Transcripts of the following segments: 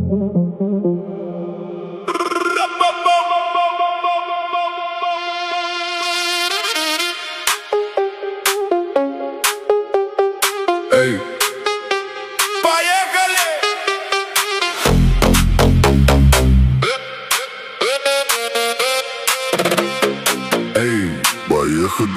Эй, поехали! Эй, поехали!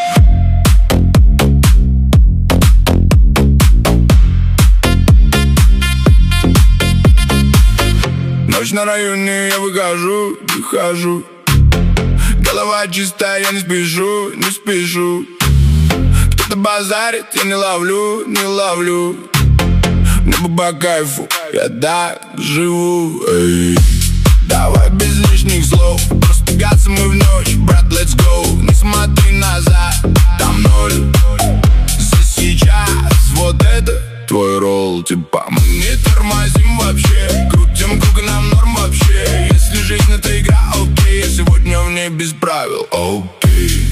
Ночь на районе, я выхожу, выхожу. Голова чистая, я не спешу, не спешу. Кто-то базарит, я не ловлю, не ловлю. Мне бы по кайфу, я так живу. Эй. Давай без лишних слов, просто гаться мы в ночь. Брат, let's go, не смотри назад, там ноль. Здесь сейчас, вот это твой ролл, типа мы не тормозим вообще. Крутим круг и нам норм вообще. Если жизнь это игра, окей, я сегодня в ней без правил, окей.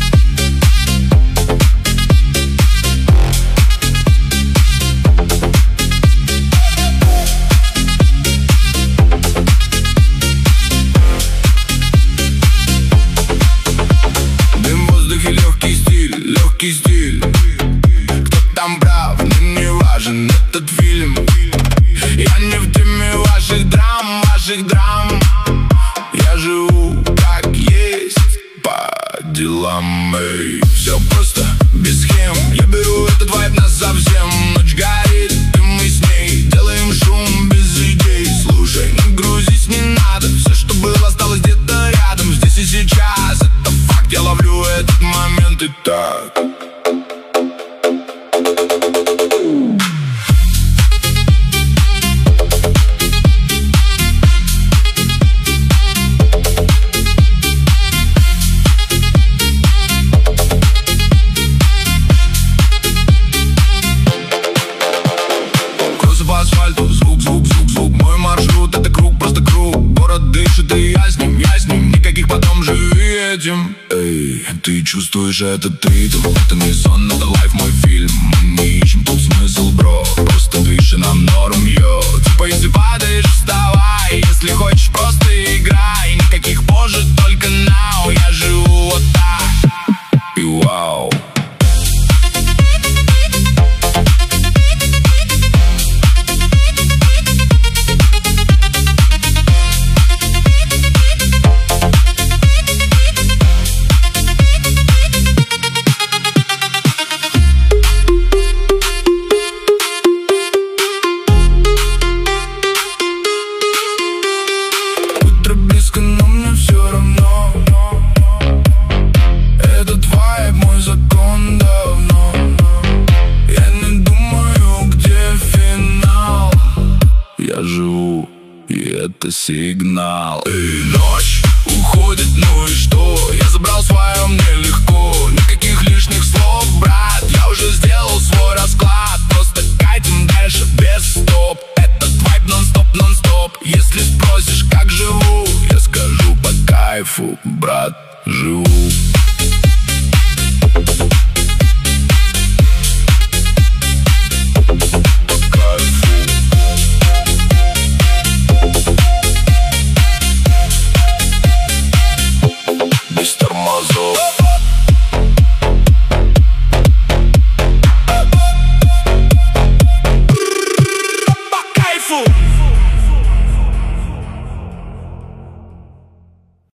Легкий стиль. Кто там прав, мне не важен этот фильм. Я не в теме ваших драм, ваших драм. Я живу как есть, по делам, эй. Все просто, без схем. Я беру этот вайб насовсем. Ночь горит, и мы с ней делаем шум без идей. Слушай, не грузись, не надо. Все, что было, осталось где-то рядом. Здесь и сейчас, это факт. Я ловлю этот момент и так. Асфальту, звук, звук, звук, звук. Мой маршрут, это круг, просто круг. Город дышит, и я с ним, никаких потом, живи этим. Эй, ты чувствуешь этот ритм? Это не сон, это лайф, мой фильм. Мы не ищем тут смысл, бро. Просто движ и нам норм, йо. Типа если падаешь, вставай. Если хочешь, просто играй. Никаких позже, только now. Я живу вот так. И вау. Но мне все равно. Этот вайб мой закон давно. Я не думаю, где финал. Я живу, и это сигнал. Эй, ночь уходит, ну и что? Я забрал свое, мне легко. Никаких лишних слов, брат. Я уже сделал свой расклад. Просто катим дальше без